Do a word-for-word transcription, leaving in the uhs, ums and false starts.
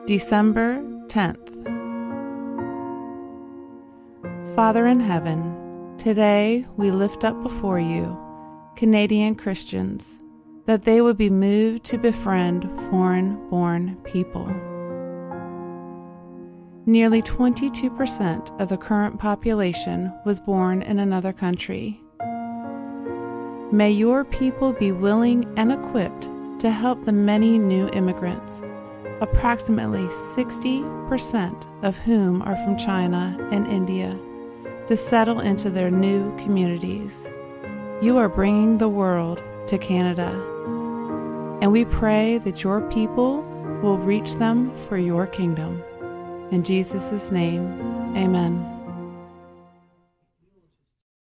December tenth. Father in heaven, today we lift up before you Canadian Christians, that they would be moved to befriend foreign-born people. Nearly twenty-two percent of the current population was born in another country. May your people be willing and equipped to help the many new immigrants, approximately sixty percent of whom are from China and India, to settle into their new communities. You are bringing the world to Canada, and we pray that your people will reach them for your kingdom. In Jesus' name, amen.